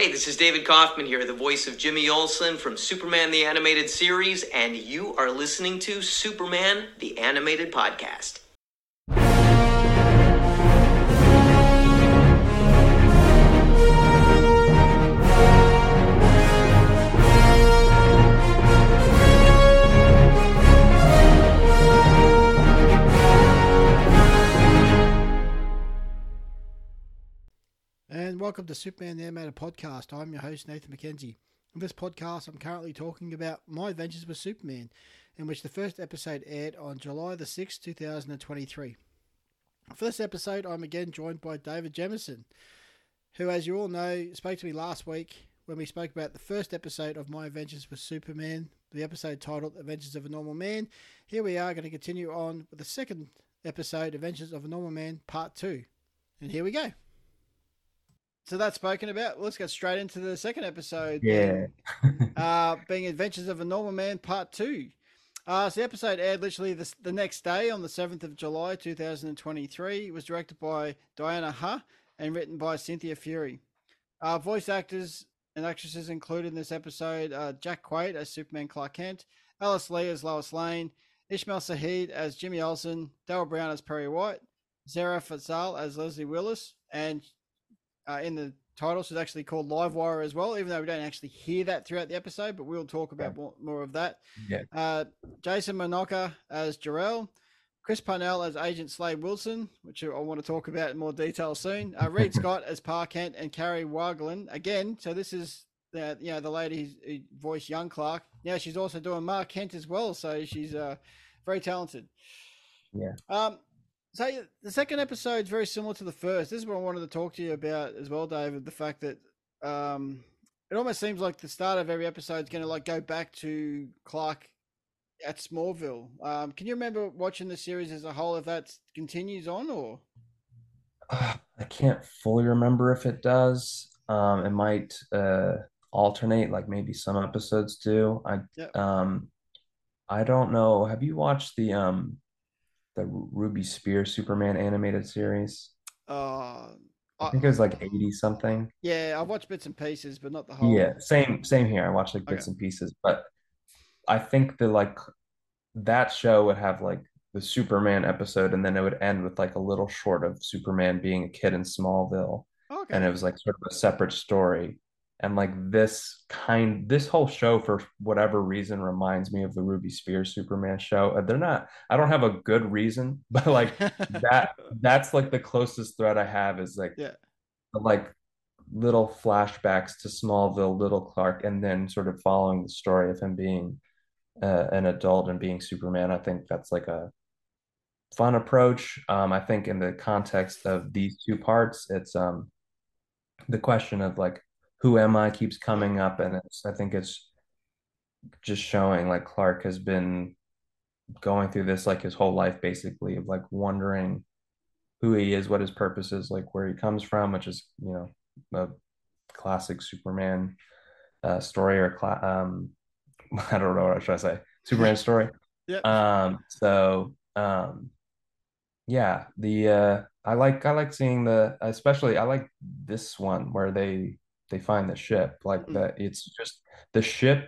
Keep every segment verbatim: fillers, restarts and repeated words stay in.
Hey, this is David Kaufman here, the voice of Jimmy Olsen from Superman the Animated Series, and you are listening to Superman the Animated Podcast. And welcome to Superman the Animated Podcast. I'm your host, Nathan McKenzie. In this podcast, I'm currently talking about My Adventures with Superman, in which the first episode aired on July the sixth, two thousand twenty-three. For this episode, I'm again joined by David Jemison, who, as you all know, spoke to me last week when we spoke about the first episode of My Adventures with Superman, the episode titled Adventures of a Normal Man. Here we are going to continue on with the second episode, Adventures of a Normal Man, Part two. And here we go. So that's spoken about. Let's get straight into the second episode. Yeah. Being, uh, being Adventures of a Normal Man Part two. Uh, so the episode aired literally the, the next day on the seventh of July, two thousand twenty-three. It was directed by Diana Ha and written by Cynthia Fury. Uh, voice actors and actresses included in this episode uh, Jack Quaid as Superman Clark Kent, Alice Lee as Lois Lane, Ishmael Saeed as Jimmy Olsen, Daryl Brown as Perry White, Zara Fatzal as Leslie Willis, and Uh, in the title, she's actually called Livewire as well, even though we don't actually hear that throughout the episode, but we'll talk about more, more of that. Yeah. Uh, Jason Momoa as Jor-El, Chris Parnell as Agent Slade Wilson, which I want to talk about in more detail soon. Uh, Reed Scott as Pa Kent and Carrie Wagland again. So this is the you know the lady who voiced young Clark. Now she's also doing Ma Kent as well, so she's uh, very talented. Yeah. Um. So the second episode is very similar to the first. This is what I wanted to talk to you about as well, David. The fact that um, it almost seems like the start of every episode is going to like go back to Clark at Smallville. Um, can you remember watching the series as a whole? If that continues on, or Uh, I can't fully remember if it does. Um, it might uh, alternate, like maybe some episodes do. I Yep. um, I don't know. Have you watched the um the Ruby Spears Superman animated series? uh, I I, think it was like eighty something. yeah, I've watched bits and pieces, but not the Yeah, whole. same same here. I watched like Okay. bits and pieces, but I think the like that show would have like the Superman episode, and then it would end with like a little short of Superman being a kid in Smallville, and Okay. it was like sort of a separate story. And like this kind, this whole show, for whatever reason, reminds me of the Ruby Spears Superman show. Uh, They're not, I don't have a good reason, but like that, that's like the closest thread I have is like, Yeah. like little flashbacks to Smallville, little Clark, and then sort of following the story of him being uh, an adult and being Superman. I think that's like a fun approach. Um, I think in the context of these two parts, it's um the question of like who am I keeps coming up, and it's I think it's just showing like Clark has been going through this like his whole life basically of like wondering who he is, what his purpose is, like where he comes from, which is you know a classic Superman uh, story or cla- um I don't know what should I say Superman story. Yep. Um, so um, yeah, the uh, I like I like seeing the especially I like this one where they they find the ship like Mm. that. It's just the ship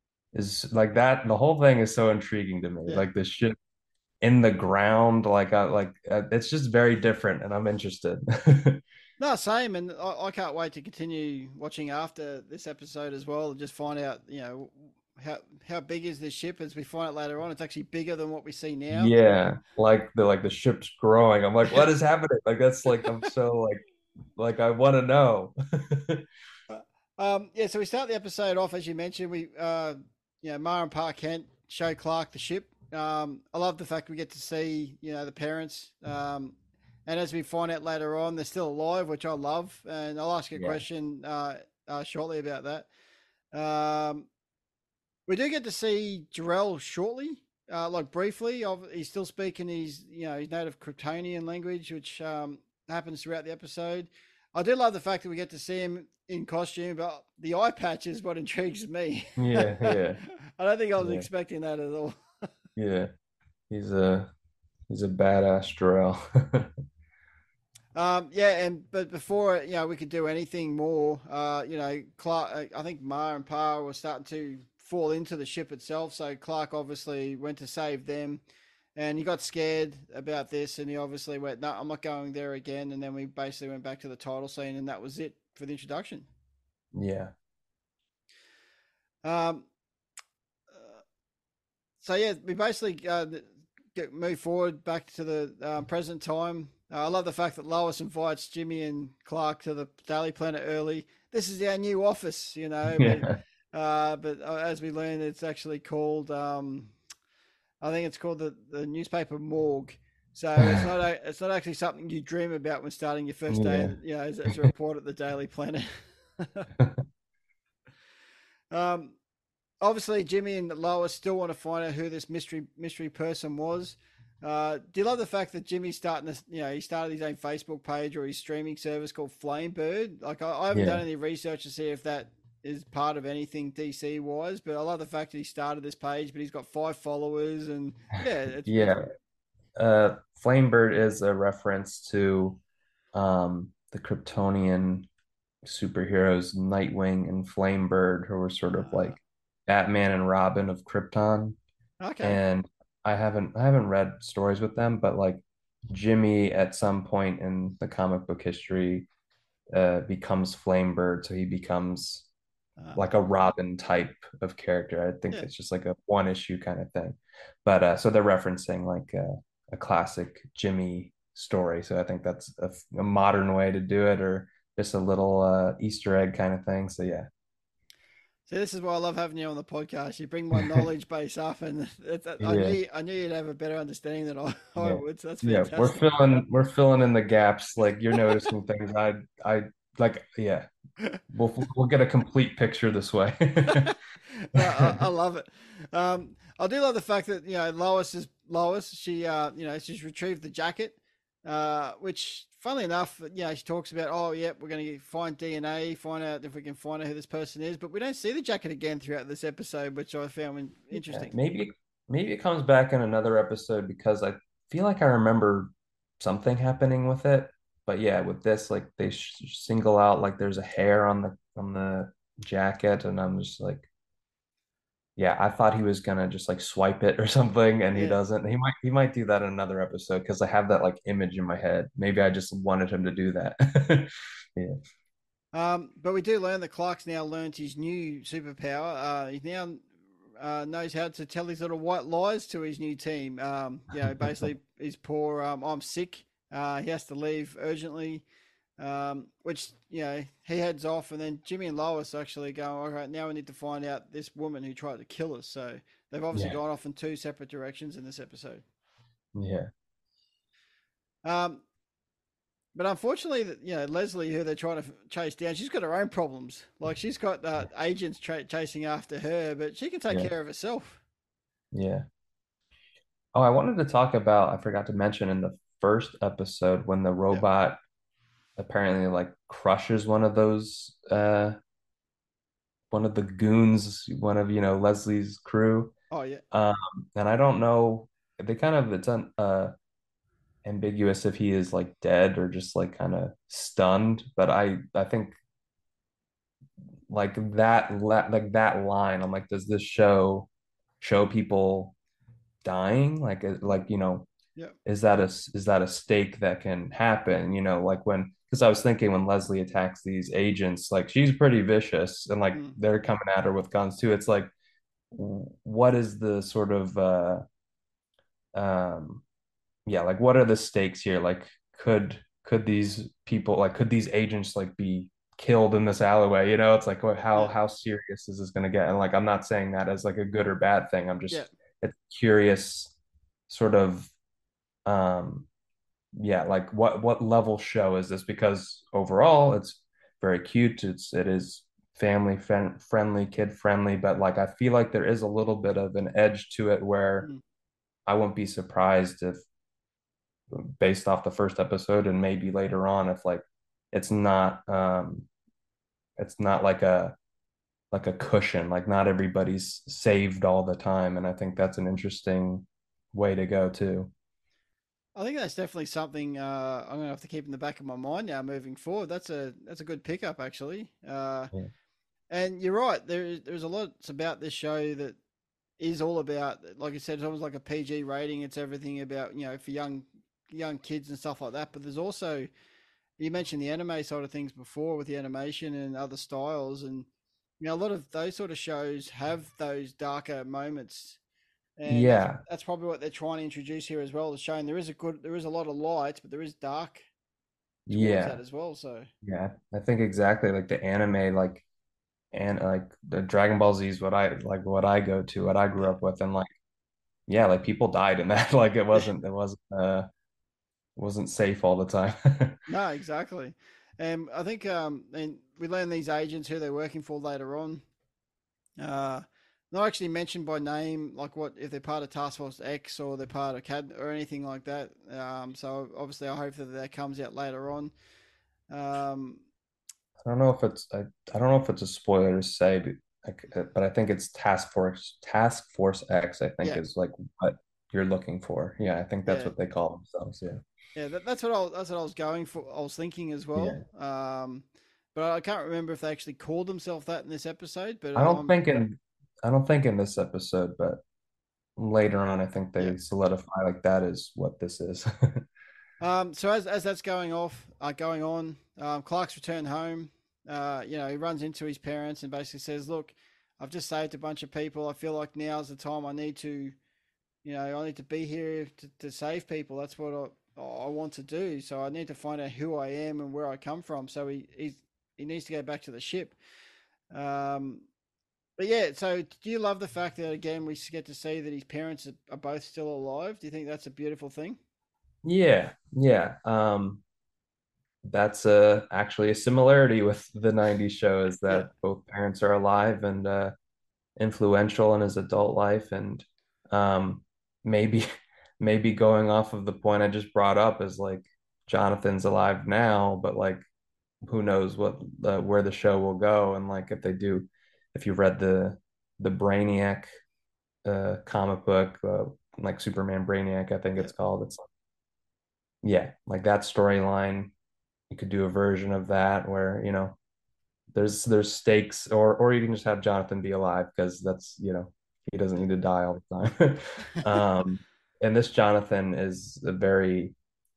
is like that. The whole thing is so intriguing to me. Yeah. Like the ship in the ground, like I like uh, it's just very different, and I'm interested. No, same, and I, I can't wait to continue watching after this episode as well, and just find out, you know, how how big is this ship? As we find out later on, it's actually bigger than what we see now. Yeah, like the like the ship's growing. I'm like, what is happening? Like that's like I'm so like like I want to know. um, yeah, so we start the episode off as you mentioned. We, uh, you know, Ma and Pa Kent show Clark the ship. Um, I love the fact we get to see, you know, the parents. Um, and as we find out later on, they're still alive, which I love. And I'll ask you a Yeah. question uh, uh, shortly about that. Um, we do get to see Jor-El shortly, uh, like briefly. Of he's still speaking his, you know, his native Kryptonian language, which um, happens throughout the episode. I do love the fact that we get to see him in costume, but the eye patch is what intrigues me. Yeah, yeah, I don't think I was yeah, expecting that at all. yeah. He's a he's a badass Jor-El. Um, yeah, and but before you know we could do anything more, uh, you know, Clark. I think Ma and Pa were starting to fall into the ship itself. So Clark obviously went to save them, and he got scared about this, and he obviously went, "No, I'm not going there again." And then we basically went back to the title scene, and that was it for the introduction. Yeah. Um, so yeah, we basically uh, get move forward back to the um, present time. Uh, I love the fact that Lois invites Jimmy and Clark to the Daily Planet early. This is our new office, you know. Yeah. But uh, but uh, as we learn, it's actually called. Um, I think it's called the, the newspaper morgue. So it's not a, it's not actually something you dream about when starting your first day, Yeah. you know, as, as a reporter at the Daily Planet. um, Obviously Jimmy and Lois still want to find out who this mystery mystery person was. Uh, do you love the fact that Jimmy's starting to, you know, he started his own Facebook page or his streaming service called Flamebird? Like, I, I haven't done Yeah. any research to see if that is part of anything D C wise, but I love the fact that he started this page, but he's got five followers, and yeah, it's, it's Yeah. Uh, Flamebird is a reference to um, the Kryptonian superheroes Nightwing and Flamebird, who were sort of uh, like Batman and Robin of Krypton. okay. And I haven't I haven't read stories with them, but like Jimmy at some point in the comic book history uh, becomes Flamebird, so he becomes Uh, like a Robin type of character. I think yeah. it's just like a one issue kind of thing. But uh, so they're referencing like a, a classic Jimmy story. So I think that's a, a modern way to do it, or just a little uh, Easter egg kind of thing. So yeah. See, this is why I love having you on the podcast. You bring my knowledge base up, and it's, I Yeah. knew I knew you'd have a better understanding than I, I Yeah. would. So that's Yeah. We're fantastic. filling we're filling in the gaps. Like you're noticing things I I like yeah. We'll we'll get a complete picture this way. I, I love it. Um, I do love the fact that you know Lois is Lois. She uh, you know she's retrieved the jacket, uh, which funnily enough, you know she talks about. Oh, yeah, we're going to find D N A, find out if we can find out who this person is. But we don't see the jacket again throughout this episode, which I found Yeah, interesting. maybe maybe it comes back in another episode because I feel like I remember something happening with it. But yeah, with this, like they sh single out like there's a hair on the on the jacket, and I'm just like, yeah, I thought he was gonna just like swipe it or something, and he Yeah. doesn't. He might he might do that in another episode because I have that like image in my head. Maybe I just wanted him to do that. Yeah. Um, but we do learn that Clark's now learned his new superpower. Uh, he now uh, knows how to tell his little white lies to his new team. Um, you know, basically, he's poor. Um, I'm sick. Uh, he has to leave urgently. Um, which you know he heads off, and then Jimmy and Lois actually go, "All right, now we need to find out this woman who tried to kill us." So they've obviously Yeah. gone off in two separate directions in this episode. Yeah. Um, But unfortunately, that you know Leslie, who they're trying to chase down, she's got her own problems. Like she's got uh, agents tra- chasing after her, but she can take Yeah. care of herself. Yeah. Oh, I wanted to talk about, I forgot to mention in the first episode when the Yeah. robot apparently like crushes one of those uh one of the goons, one of, you know, Leslie's crew. Oh yeah. Um, and I don't know, they kind of it's un, uh ambiguous if he is like dead or just like kind of stunned, but I I think like that like that line, I'm like, does this show show people dying? Like like, you know, Yeah. is that a is that a stake that can happen? You know, like when because I was thinking when Leslie attacks these agents, like she's pretty vicious and like Mm. they're coming at her with guns too. It's like what is the sort of uh um yeah, like what are the stakes here? Like could could these people like could these agents like be killed in this alleyway? You know, it's like what how Yeah. how serious is this gonna get? And like I'm not saying that as like a good or bad thing. I'm Yeah. just it's curious sort of um yeah, like what what level show is this? Because overall, it's very cute. It's it is family friend, friendly, kid friendly, but like I feel like there is a little bit of an edge to it where Mm. I wouldn't be surprised if, based off the first episode and maybe later on, if like it's not um it's not like a like a cushion, like not everybody's saved all the time, and I think that's an interesting way to go too. I think that's definitely something uh, I'm gonna have to keep in the back of my mind now moving forward. That's a that's a good pickup actually. Uh, Yeah. and you're right. There there's a lot about this show that is all about, like you said, it's almost like a P G rating. It's everything about, you know, for young young kids and stuff like that. But there's also, you mentioned the anime side of things before with the animation and other styles, and you know a lot of those sort of shows have those darker moments, and that's Yeah. that's probably what they're trying to introduce here as well. Is showing there is a good, there is a lot of light, but there is dark towards that Yeah. as well. So Yeah. I think exactly like the anime, like and like the Dragon Ball Z is what I like what I go to, what I grew yeah, up with, and like yeah, like people died in that. Like it yeah, wasn't it wasn't uh wasn't safe all the time. no, exactly. And I think um, and we learn these agents who they're working for later on. Uh, not actually mentioned by name, like what if they're part of Task Force X or they're part of C A D or anything like that. Um, so obviously, I hope that that comes out later on. Um, I don't know if it's I, I don't know if it's a spoiler to say, but like, uh, but I think it's Task Force Task Force X, I think yeah, is like what you're looking for. Yeah, I think that's yeah, what they call themselves. Yeah. yeah. That, that's what I was, that's what I was going for. I was thinking as well. Yeah. Um, but I can't remember if they actually called themselves that in this episode. But I don't um, think in I don't think in this episode, but later on I think yeah. they solidify like that is what this is. Um, so as as that's going off, uh, going on, um, Clark's returned home. Uh, you know, he runs into his parents and basically says, "Look, I've just saved a bunch of people. I feel like now's the time. I need to, you know, I need to be here to, to save people. That's what I, I want to do. So I need to find out who I am and where I come from. So he he's, he needs to go back to the ship. Um, but yeah, so do you love the fact that again we get to see that his parents are, are both still alive? Do you think that's a beautiful thing? Yeah, yeah. Um, that's uh actually a similarity with the nineties show is Yeah, that both parents are alive and uh influential in his adult life and um maybe maybe going off of the point I just brought up is like Jonathan's alive now, but like who knows what uh, where the show will go and like if they do if you read the the Brainiac uh comic book uh, like Superman Brainiac I think yeah, it's called it's like yeah like that storyline you could do a version of that where you know there's there's stakes or or you can just have Jonathan be alive because that's you know he doesn't need to die all the time. um and this Jonathan is a very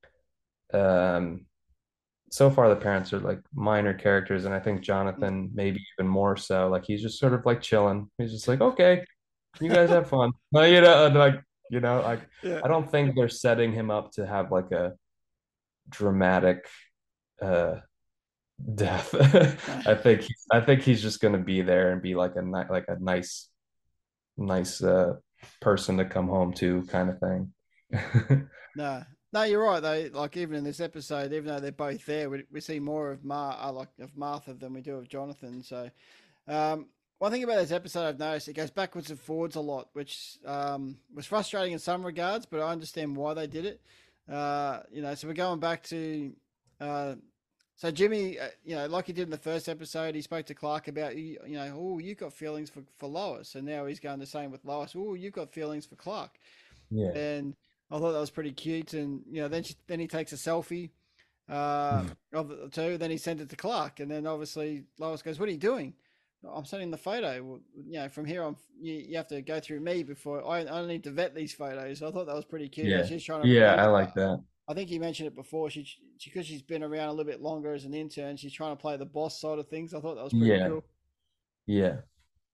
um so far the parents are like minor characters and I think mm. Jonathan maybe even more so like he's just sort of like chilling he's just like okay you guys have fun no, you know and like you know like yeah. I don't think they're setting him up to have like a dramatic uh death. No. I think he's, I think he's just going to be there and be like a ni- like a nice nice uh person to come home to kind of thing. No, no, you're right though. Like even in this episode, even though they're both there, we, we see more of Mar, uh, like of Martha than we do of Jonathan. So, um, one thing about this episode I've noticed it goes backwards and forwards a lot, which um, was frustrating in some regards, but I understand why they did it. Uh, you know, so we're going back to uh, so Jimmy, uh, you know, like he did in the first episode, he spoke to Clark about you, you know, oh, you got feelings for for Lois, and now he's going the same with Lois. Oh, you've got feelings for Clark, Yeah. and I thought that was pretty cute. And you know, then she, then he takes a selfie uh, of the two. Then he sent it to Clark, and then obviously Lois goes, "What are you doing?" I'm sending the photo. Well, you know, from here on, you, you have to go through me before I, I need to vet these photos. So I thought that was pretty cute. How Yeah. she's trying to Yeah, I play. Uh, like that. I think you mentioned it before. She, she because she's been around a little bit longer as an intern. She's trying to play the boss side of things. I thought that was pretty Yeah. cool. Yeah.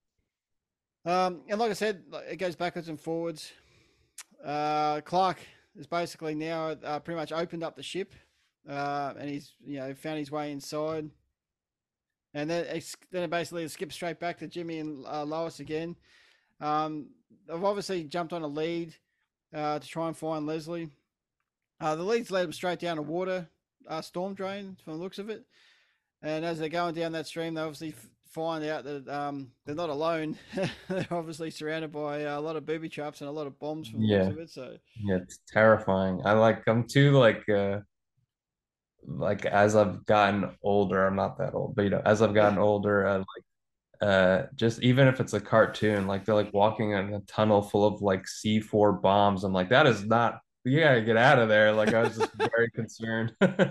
Um, and like I said, it goes backwards and forwards. Uh, Clark is basically now uh, pretty much opened up the ship, uh, and he's you know found his way inside, and then it's, then it basically skips straight back to Jimmy and uh, Lois again. Um, they've obviously jumped on a lead uh, to try and find Leslie. Uh, the leads led them straight down a water uh, storm drain from the looks of it, and as they're going down that stream, they obviously find out that um, they're not alone. They're obviously surrounded by uh, a lot of booby traps and a lot of bombs from the looks Yeah. of it. So Yeah, it's terrifying. I like I'm too like uh like as I've gotten older, I'm not that old, but you know, as I've yeah, gotten older, uh, uh just even if it's a cartoon like they're like walking in a tunnel full of like C four bombs I'm like that is not you gotta get out of there. Like I was just very concerned.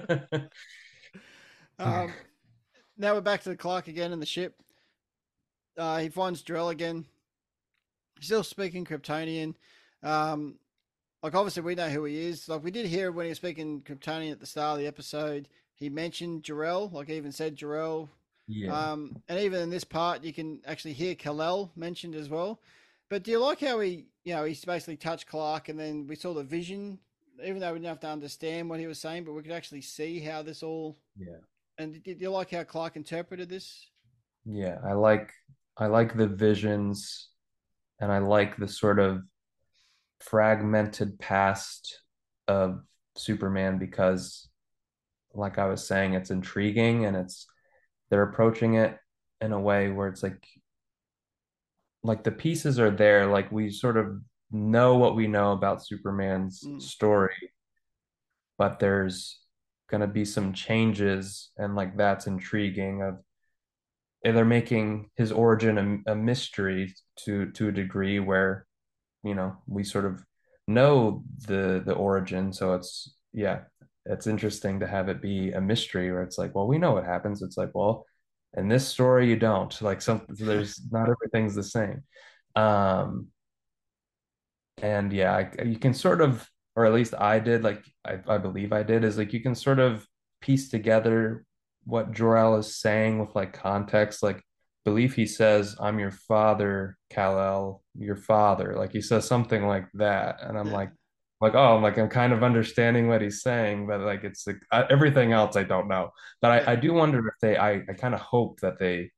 Um, now we're back to the Clark again in the ship. Uh, he finds Drell again. Still speaking Kryptonian. Um, like obviously we know who he is. Like we did hear when he was speaking Kryptonian at the start of the episode, he mentioned Jarrell. Like he even said Jarrell. Yeah. Um, and even in this part, you can actually hear Kal-El mentioned as well. But do you like how he, you know, he's basically touched Clark, and then we saw the vision, even though we didn't have to understand what he was saying, but we could actually see how this all. Yeah. And do you like how Clark interpreted this? Yeah. I like I like the visions and I like the sort of fragmented past of Superman because like I was saying, it's intriguing and it's they're approaching it in a way where it's like like the pieces are there, like we sort of know what we know about Superman's Mm, story, but there's gonna be some changes, and like that's intriguing. Of and they're making his origin a, a mystery to to a degree where you know we sort of know the the origin, so it's yeah, it's interesting to have it be a mystery where it's like, well, we know what happens. It's like, well, in this story you don't like some there's not everything's the same. Um, and yeah, I, you can sort of, or at least I did, like I, I believe I did, is like you can sort of piece together what Jor-El is saying with like context. Like, believe he says, "I'm your father, Kal-El, your father." Like he says something like that, and I'm yeah. like, like oh, I'm like I'm kind of understanding what he's saying, but like it's like I, everything else I don't know. But Yeah. I, I do wonder if they, I, I kind of hope that they,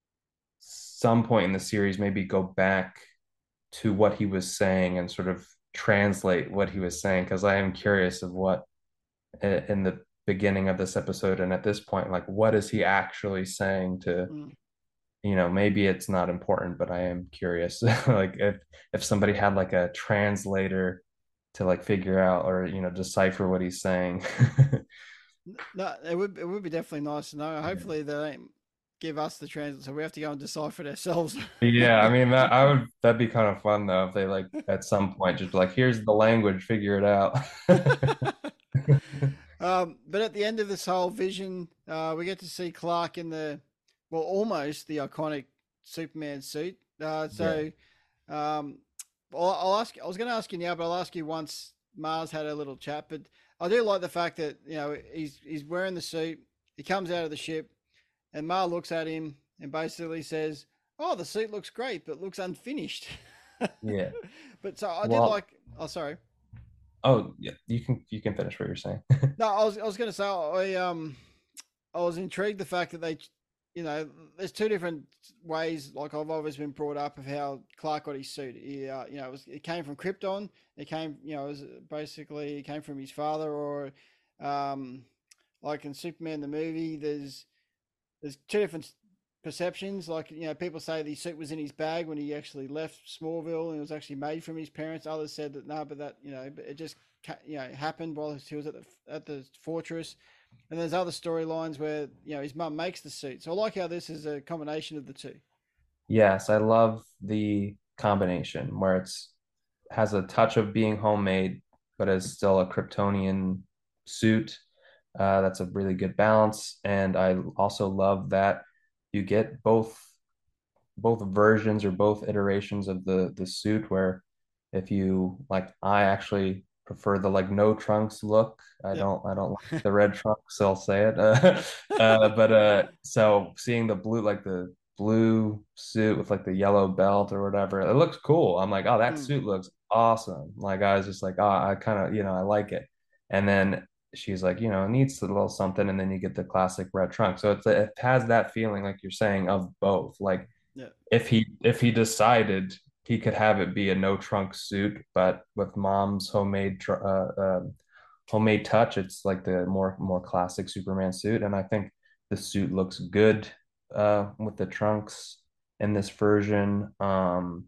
some point in the series, maybe go back to what he was saying and sort of translate what he was saying because I am curious of what in the beginning of this episode and at this point like what is he actually saying to Mm. you know maybe it's not important but I am curious like if if somebody had like a translator to like figure out or you know decipher what he's saying. No, it would it would be definitely nice to know. Yeah. Hopefully they don't give us the transit, so we have to go and decipher it ourselves. Yeah, I mean that I would that'd be kind of fun though if they like at some point just like here's the language, figure it out. um, but at the end of this whole vision, uh, we get to see Clark in the, well, almost the iconic Superman suit. Uh, Yeah. so, um, I'll, I'll ask. I was going to ask you now, but I'll ask you once Mars had a little chat. But I do like the fact that you know he's he's wearing the suit. He comes out of the ship, and Mar looks at him and basically says, "Oh, the suit looks great, but looks unfinished." Yeah. But so I did Well, like. Oh, sorry. oh yeah, you can you can finish what you're saying. No, I was I was going to say I um I was intrigued the fact that they, you know, there's two different ways. Like I've always been brought up of how Clark got his suit. He, uh, you know, it, was, it came from Krypton. It came, you know, it was basically it came from his father, or, um, like in Superman the movie. There's there's two different perceptions. Like you know, people say the suit was in his bag when he actually left Smallville, and it was actually made from his parents. Others said that no, but that you know, it just you know happened while he was at the at the fortress. And there's other storylines where you know his mum makes the suit. So I like how this is a combination of the two. Yes, I love the combination where it's has a touch of being homemade, but is still a Kryptonian suit. Uh, that's a really good balance, and I also love that you get both both versions or both iterations of the the suit. Where if you like, I actually prefer the like no trunks look. I Yep. don't I don't like the red trunks. So I'll say it. Uh, uh, but uh, so seeing the blue like the blue suit with like the yellow belt or whatever, it looks cool. I'm like, oh, that Mm, suit looks awesome. Like I was just like, oh, I kind of you know I like it. And then she's like, you know, it needs a little something, and then you get the classic red trunk. So it's it has that feeling like you're saying of both. Like yeah. if he if he decided he could have it be a no trunk suit, but with mom's homemade uh, uh, homemade touch, it's like the more more classic Superman suit, and I think the suit looks good uh, with the trunks in this version. Um,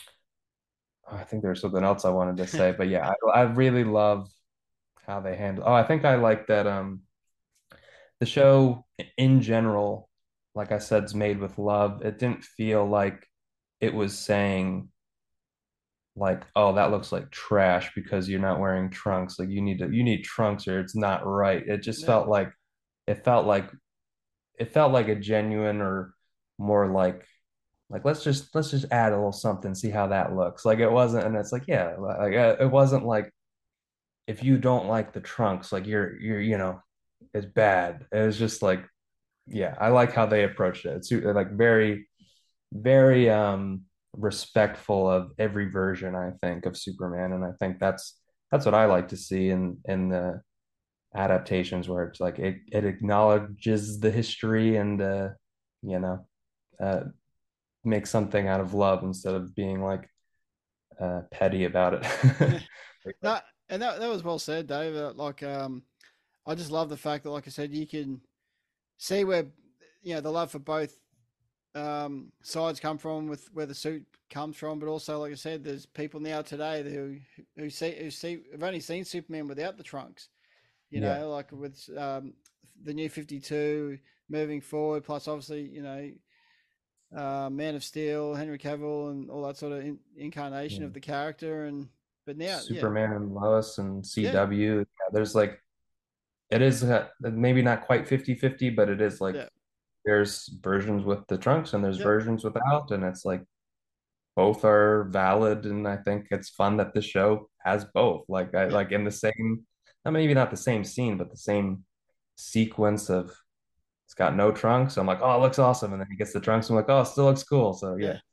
I think there's something else I wanted to say, but yeah, I, I really love how they handle. Oh, I think I like that. Um, the show in general, like I said, is made with love. It didn't feel like it was saying like, oh, that looks like trash because you're not wearing trunks. Like you need to you need trunks or it's not right. It just Yeah, felt like it felt like it felt like a genuine or more like like let's just let's just add a little something, see how that looks. Like it wasn't, and it's like, yeah, like uh, it wasn't like if you don't like the trunks, like you're you're you know, it's bad. It was just like, yeah, I like how they approached it. It's like very very um respectful of every version, I think, of Superman, and I think that's that's what I like to see in in the adaptations where it's like it it acknowledges the history and uh you know uh makes something out of love instead of being like uh petty about it. yeah. That and that that was well said, Dave. Uh, Like, um, I just love the fact that, like I said, you can see where you know the love for both um, sides come from with where the suit comes from, but also, like I said, there's people now today who who see who see have only seen Superman without the trunks. You Yeah, know, like with um, the new fifty-two moving forward, plus obviously, you know, uh, Man of Steel, Henry Cavill, and all that sort of in, incarnation yeah. of the character. And but now, yeah, Superman and Lois and yeah, C W. Yeah, there's like it is uh, maybe not quite fifty fifty, but it is like yeah, there's versions with the trunks and there's yeah, versions without, and it's like both are valid, and I think it's fun that the show has both. Like I yeah, like in the same, I mean, maybe not the same scene, but the same sequence of it's got no trunks. I'm like, oh, it looks awesome, and then he gets the trunks. I'm like, oh, it still looks cool. So yeah, yeah.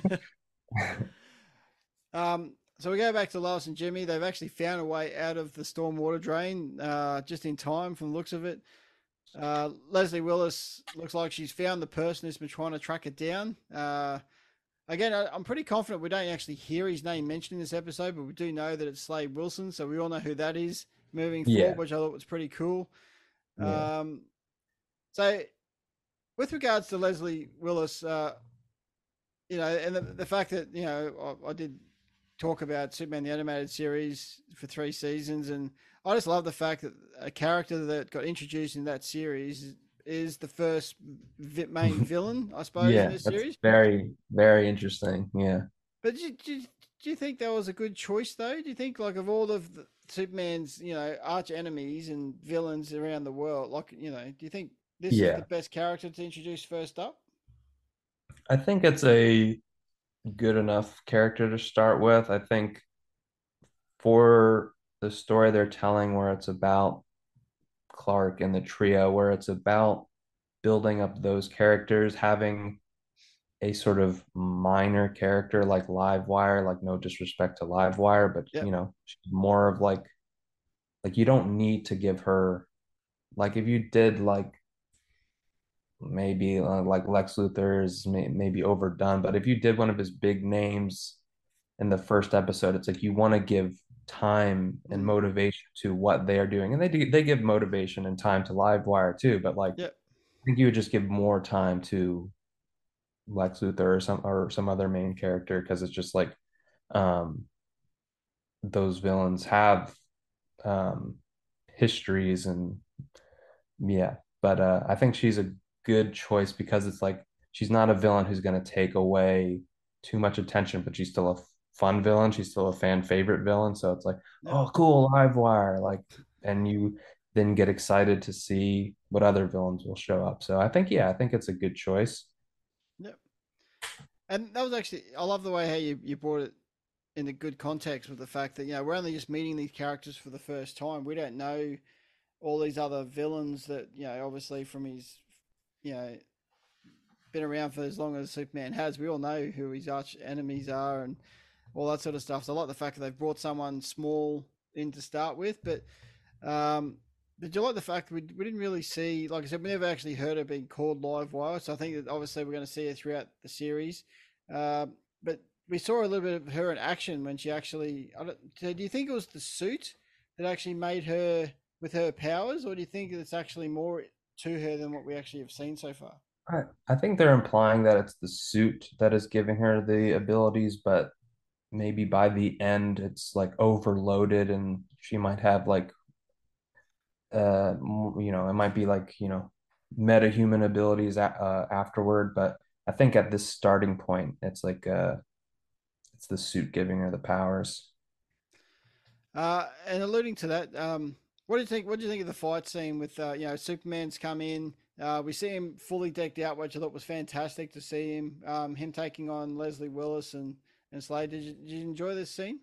Um, so we go back to Lois and Jimmy. They've actually found a way out of the stormwater drain uh, just in time from the looks of it. Uh, Leslie Willis looks like she's found the person who's been trying to track it down. Uh, again, I, I'm pretty confident we don't actually hear his name mentioned in this episode, but we do know that it's Slade Wilson, so we all know who that is moving yeah, forward, which I thought was pretty cool. yeah, Um, so, with regards to Leslie Willis, uh, you know, and the, the fact that, you know, I, I did talk about Superman the animated series for three seasons, and I just love the fact that a character that got introduced in that series is the first vi- main villain, I suppose, in yeah. this That's series. very very interesting. Yeah. But do you, do, you, do you think that was a good choice, though? Do you think, like, of all of the, Superman's, you know, arch enemies and villains around the world, like, you know, do you think this is the Yeah, best character to introduce first up? I think it's a good enough character to start with. I think for the story they're telling, where it's about Clark and the trio, where it's about building up those characters, having a sort of minor character like Livewire, like no disrespect to Livewire, but Yep. you know, she's more of like like you don't need to give her like if you did like maybe uh, like Lex Luthor is may, maybe overdone, but if you did one of his big names in the first episode, it's like you want to give time and Mm. motivation to what they are doing, and they do, they give motivation and time to Livewire too, but like Yep. I think you would just give more time to Lex Luthor or some or some other main character because it's just like um those villains have um histories and yeah, but uh I think she's a good choice because it's like she's not a villain who's going to take away too much attention, but she's still a fun villain, she's still a fan favorite villain, so it's like, Yep. oh cool, Livewire, like, and you then get excited to see what other villains will show up. So I think, yeah, I think it's a good choice. Yep. And that was actually, I love the way how you, you brought it in a good context with the fact that, you know, we're only just meeting these characters for the first time. We don't know all these other villains that, you know, obviously from his, you know, been around for as long as Superman has. We all know who his arch enemies are and all that sort of stuff. So I like the fact that they've brought someone small in to start with. But um, did you like the fact that we, we didn't really see, like I said, we never actually heard her being called Livewire. So I think that obviously we're going to see her throughout the series. Uh, but we saw a little bit of her in action when she actually. I don't, do you think it was the suit that actually made her with her powers, or do you think it's actually more to her than what we actually have seen so far? I, I think they're implying that it's the suit that is giving her the abilities, but maybe by the end it's like overloaded and she might have like uh you know, it might be like, you know, metahuman abilities uh, afterward, but I think at this starting point it's like uh it's the suit giving her the powers. Uh, and alluding to that, um, what do you think? What do you think of the fight scene with uh, you know Superman's come in? Uh, we see him fully decked out, which I thought was fantastic to see him. Um, him taking on Leslie Willis and and Slade. Did you, did you enjoy this scene?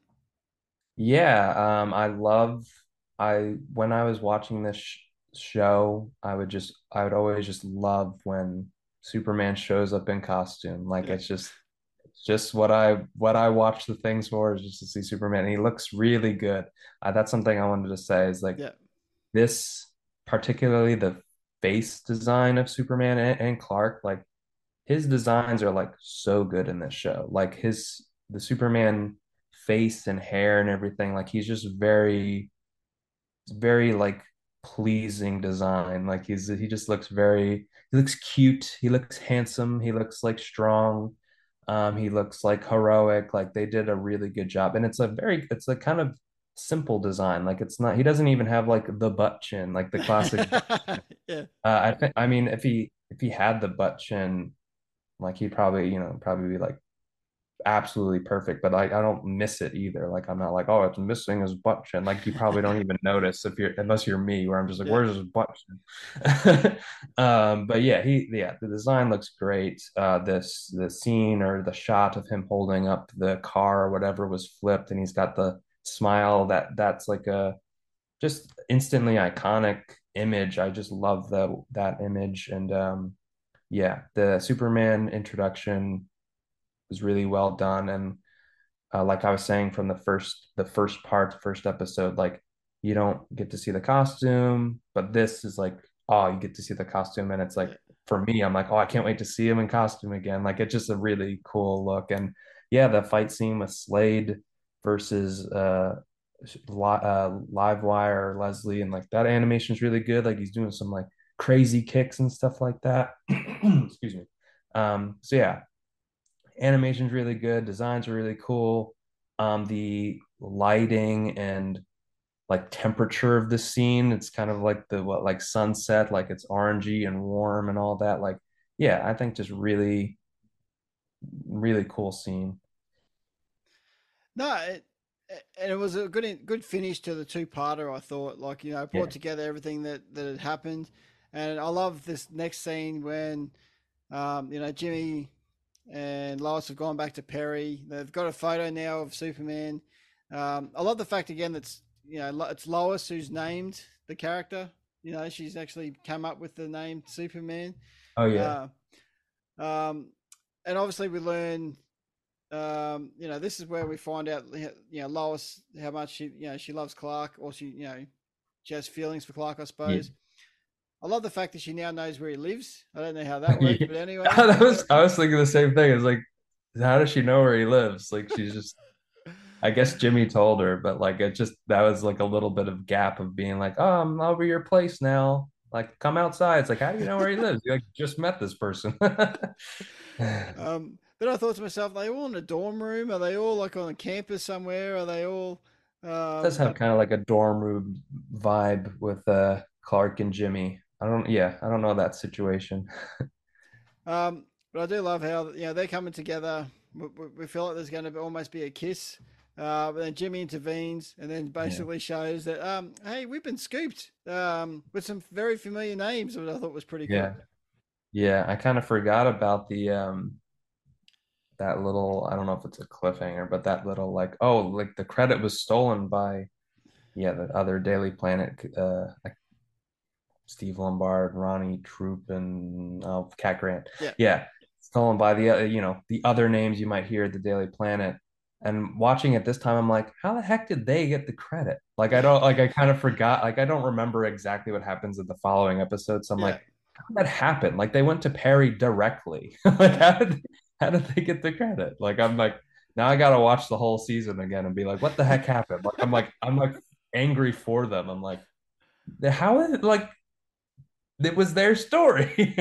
Yeah, um, I love I when I was watching this sh show, I would just I would always just love when Superman shows up in costume. Like Yeah, it's just it's just what I what I watch the things for is just to see Superman. And he looks really good. Uh, that's something I wanted to say is like yeah, this, particularly the face design of Superman and, and Clark, like his designs are like so good in this show. Like his the Superman face and hair and everything, like he's just very, very like pleasing design. Like he's he just looks very he looks cute, he looks handsome, he looks like strong. Um, he looks like heroic. Like they did a really good job. And it's a very it's a kind of simple design. Like it's not he doesn't even have like the butt chin, like the classic. yeah, Uh, I think I mean if he if he had the butt chin, like he'd probably, you know, probably be like absolutely perfect, but I, I don't miss it either. Like I'm not like, oh, it's missing his butt chin. Like you probably don't even notice if you're unless you're me, where I'm just like, yeah. where's his butt chin? um, but yeah, he yeah, the design looks great. Uh, this the scene or the shot of him holding up the car or whatever was flipped, and he's got the smile that that's like a just instantly iconic image. I just love that that image, and um, yeah, the Superman introduction was really well done. And uh, like I was saying from the first the first part, the first episode, like you don't get to see the costume, but this is like, oh, you get to see the costume, and it's like Yeah. for me, I'm like, oh, I can't wait to see him in costume again. Like it's just a really cool look. And yeah, the fight scene with Slade versus uh, li uh Livewire Leslie, and like that animation is really good. Like he's doing some like crazy kicks and stuff like that. Excuse me. Um, so yeah, animation's really good, designs are really cool. Um, the lighting and like temperature of the scene, it's kind of like the what like sunset, like it's orangey and warm and all that. Like, yeah, I think just really, really cool scene. No, it, and it was a good good finish to the two parter. I thought, like you know, it brought Yeah. together everything that that had happened, and I love this next scene when, um, you know, Jimmy and Lois have gone back to Perry. They've got a photo now of Superman. Um, I love the fact again that's you know it's Lois who's named the character. You know, she's actually come up with the name Superman. Oh yeah. Uh, um, and obviously we learn um, you know, this is where we find out, you know, Lois how much she, you know, she loves Clark, or she, you know, she has feelings for Clark, I Yeah. suppose. I love the fact that she now knows where he lives. I don't know how that works, Yeah. but anyway. That was I was thinking the same thing. It's like, how does she know where he lives? Like she's just I guess Jimmy told her, but like it just that was like a little bit of gap of being like, oh, I'm over your place now. Like, come outside. It's like, how do you know where he lives? You like just met this person. um, but I thought to myself, are they all in a dorm room? Are they all like on a campus somewhere? Are they all? Does Um, have kind of like a dorm room vibe with uh Clark and Jimmy. I don't, yeah, I don't know that situation. um, but I do love how you know they're coming together. We, we feel like there's going to be, almost be a kiss. Uh, but then Jimmy intervenes and then Yeah. basically shows that, um, hey, we've been scooped um, with some very familiar names, which I thought was pretty cool. Yeah. Yeah. I kind of forgot about the um that little, I don't know if it's a cliffhanger, but that little like, oh, like the credit was stolen by yeah, the other Daily Planet uh like Steve Lombard, Ronnie Troop, and uh, Cat Grant. Yeah. Yeah, stolen by the uh, you know the other names you might hear at the Daily Planet. And watching it this time, I'm like, how the heck did they get the credit? Like I don't like I kind of forgot. Like I don't remember exactly what happens in the following episode. So I'm Yeah. like, how did that happen? Like they went to Perry directly. Like how did how did they get the credit? Like I'm like now I gotta watch the whole season again and be like, what the heck happened? Like I'm like I'm like angry for them. I'm like, how is it like it was their story.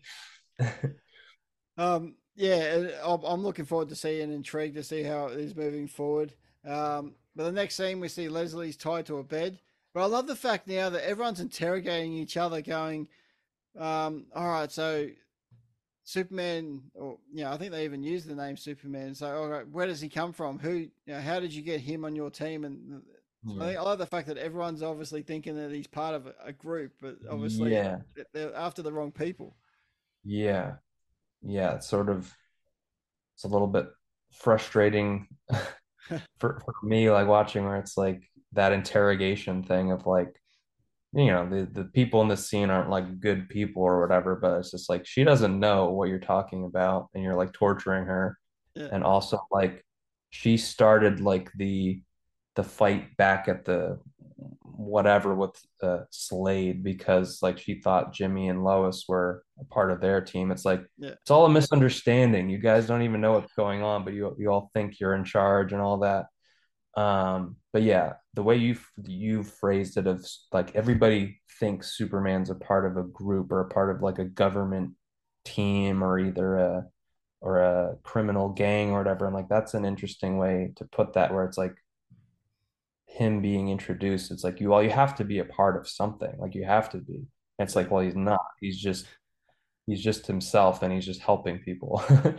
Um, yeah, I'm looking forward to seeing and intrigued to see how it is moving forward. Um, but the next scene, we see Leslie's tied to a bed. But I love the fact now that everyone's interrogating each other, going, um, all right, so Superman, or you know, I think they even use the name Superman. So, all right, where does he come from? Who, you know, how did you get him on your team? And so I Yeah. think I love the fact that everyone's obviously thinking that he's part of a, a group, but obviously Yeah. they're after the wrong people. Yeah. Yeah. It's sort of, it's a little bit frustrating for, for me, like watching where it's like that interrogation thing of like, you know, the, the people in the scene aren't like good people or whatever, but it's just like she doesn't know what you're talking about and you're like torturing her. Yeah, And also like she started like the the fight back at the whatever with uh, Slade because like she thought Jimmy and Lois were a part of their team. It's like yeah, it's all a misunderstanding. You guys don't even know what's going on, but you you all think you're in charge and all that. Um, but yeah, the way you you phrased it of like everybody thinks Superman's a part of a group or a part of like a government team or either a or a criminal gang or whatever. And like that's an interesting way to put that where it's like him being introduced. It's like you all you have to be a part of something. Like you have to be. And it's yeah. like, well, he's not. He's just he's just himself and he's just helping people.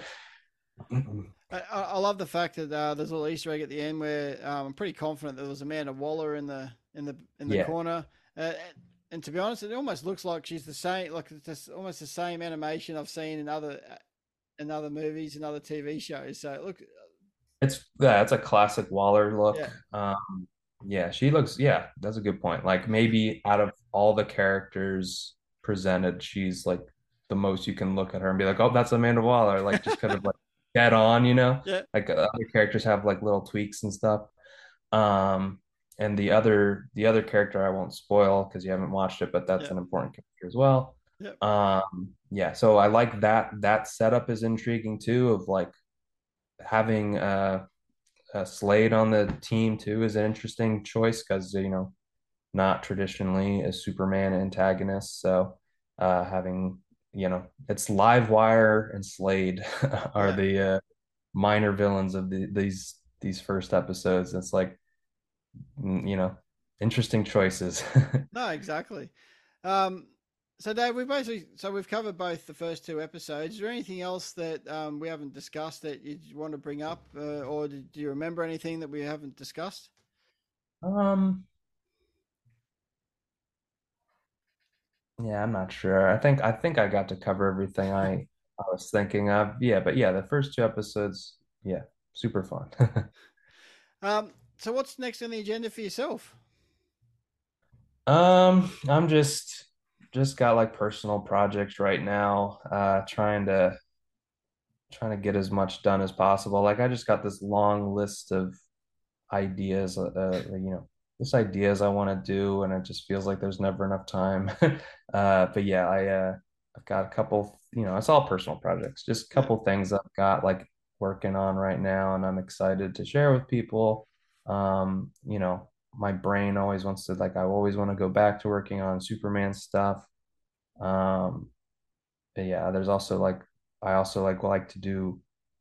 I, I love the fact that uh, there's a little Easter egg at the end where um, I'm pretty confident there was Amanda Waller in the in the in the Yeah. corner. Uh, and to be honest, it almost looks like she's the same, like it's just almost the same animation I've seen in other in other movies and other T V shows. So look, It's yeah, it's a classic Waller look. yeah, Um, yeah, she looks, yeah, that's a good point. Like maybe out of all the characters presented, she's like the most you can look at her and be like, oh, that's Amanda Waller, like just kind of like dead on, you know? yeah, Like uh, other characters have like little tweaks and stuff. Um, and the other the other character I won't spoil because you haven't watched it, but that's yeah, an important character as well. yeah, Um, yeah, so I like that that setup is intriguing too, of like having uh uh, Slade on the team too is an interesting choice because you know not traditionally a Superman antagonist. So uh, having you know it's Livewire and Slade are yeah. the uh, minor villains of the, these these first episodes. It's like mm, you know interesting choices. No, exactly. Um, so Dave, we basically so we've covered both the first two episodes. Is there anything else that um, we haven't discussed that you want to bring up, uh, or do you remember anything that we haven't discussed? um, yeah, I'm not sure. I think I think I got to cover everything I I was thinking of. Yeah, but yeah, the first two episodes, yeah, super fun. Um, so what's next on the agenda for yourself? Um, I'm just just got like personal projects right now, uh trying to trying to get as much done as possible. Like I just got this long list of ideas, uh, uh you know, just ideas I want to do and it just feels like there's never enough time. Uh but yeah, I uh I've got a couple, you know, it's all personal projects, just a Yeah, couple things I've got like working on right now and I'm excited to share with people. Um, you know, my brain always wants to like I always want to go back to working on Superman stuff. Um, but yeah, there's also like I also like like to do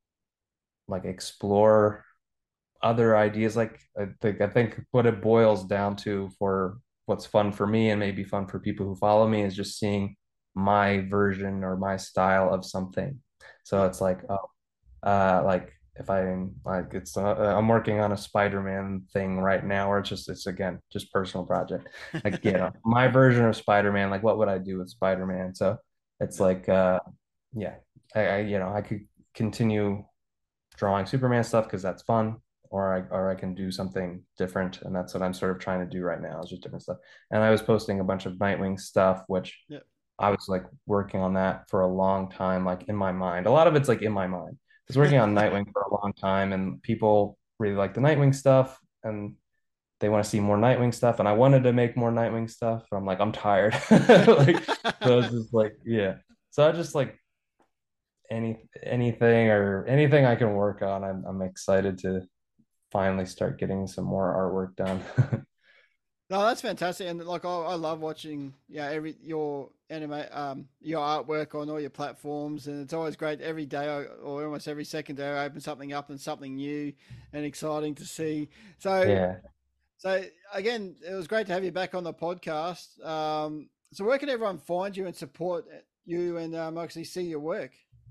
like explore other ideas. Like I think I think what it boils down to for what's fun for me and maybe fun for people who follow me is just seeing my version or my style of something. So yeah, it's like, oh, uh, like if I'm like it's uh, I'm working on a Spider-Man thing right now, or it's just it's again just personal project. Like you know, my version of Spider-Man, like what would I do with Spider-Man? So it's yeah, like uh yeah, I, I you know, I could continue drawing Superman stuff because that's fun, or I or I can do something different, and that's what I'm sort of trying to do right now is just different stuff. And I was posting a bunch of Nightwing stuff, which yeah, I was like working on that for a long time, like in my mind. A lot of it's like in my mind. I was working on Nightwing for a long time, and people really like the Nightwing stuff, and they want to see more Nightwing stuff, and I wanted to make more Nightwing stuff. But I'm like, I'm tired. Like, so it's just like, yeah. So I just like any anything or anything I can work on. I'm I'm excited to finally start getting some more artwork done. No, that's fantastic, and like I, I love watching, yeah, every your anime, um, your artwork on all your platforms, and it's always great. Every day, I, or almost every second day, I open something up and something new and exciting to see. So, Yeah. so again, it was great to have you back on the podcast. Um, so where can everyone find you and support you and um, actually see your work?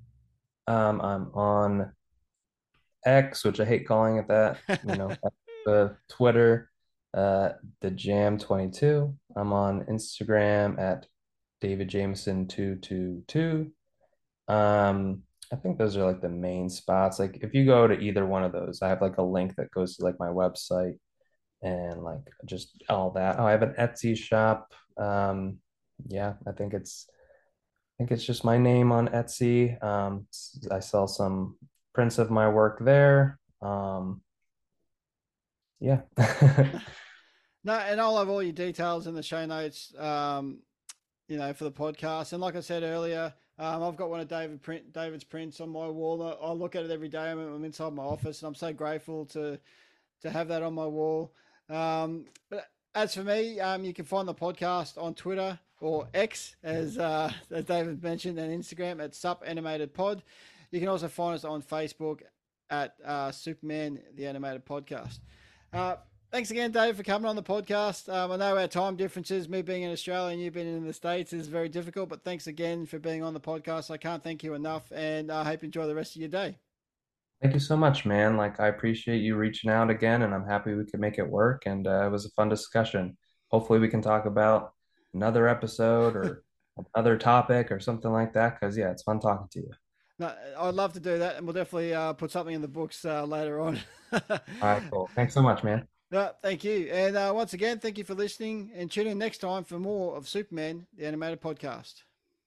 Um, I'm on X, which I hate calling it that, you know, the Twitter, uh, the Jam twenty-two. I'm on Instagram at David Jameson two two two. Um, I think those are like the main spots. Like if you go to either one of those, I have like a link that goes to like my website and like just all that. Oh, I have an Etsy shop. Um, yeah, I think it's I think it's just my name on Etsy. Um, I sell some prints of my work there. Um, yeah. No, and I'll have all your details in the show notes, um, you know, for the podcast. And like I said earlier, um, I've got one of David print, David's prints on my wall. I, I look at it every day. I'm, I'm inside my office, and I'm so grateful to to have that on my wall. Um, but as for me, um, you can find the podcast on Twitter or X, as uh, as David mentioned, and Instagram at Sup Animated Pod. You can also find us on Facebook at uh, Superman the Animated Podcast. Uh, Thanks again, Dave, for coming on the podcast. Um, I know our time differences, me being in Australia and you being in the States, is very difficult, but thanks again for being on the podcast. I can't thank you enough, and I hope you enjoy the rest of your day. Thank you so much, man. Like I appreciate you reaching out again, and I'm happy we could make it work. And uh, it was a fun discussion. Hopefully, we can talk about another episode or another topic or something like that. Because yeah, it's fun talking to you. No, I'd love to do that, and we'll definitely uh, put something in the books uh, later on. All right, cool. Thanks so much, man. No, thank you. And uh, once again, thank you for listening, and tune in next time for more of Superman, the Animated Podcast.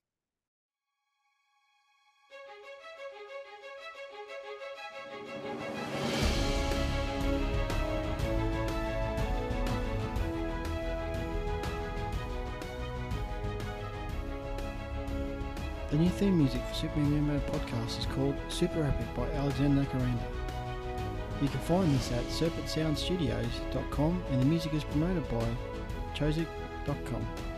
The new theme music for Superman the Animated Podcast is called Super Epic by Alexander Nakaranda. You can find this at serpent sound studios dot com, and the music is promoted by chozic dot com.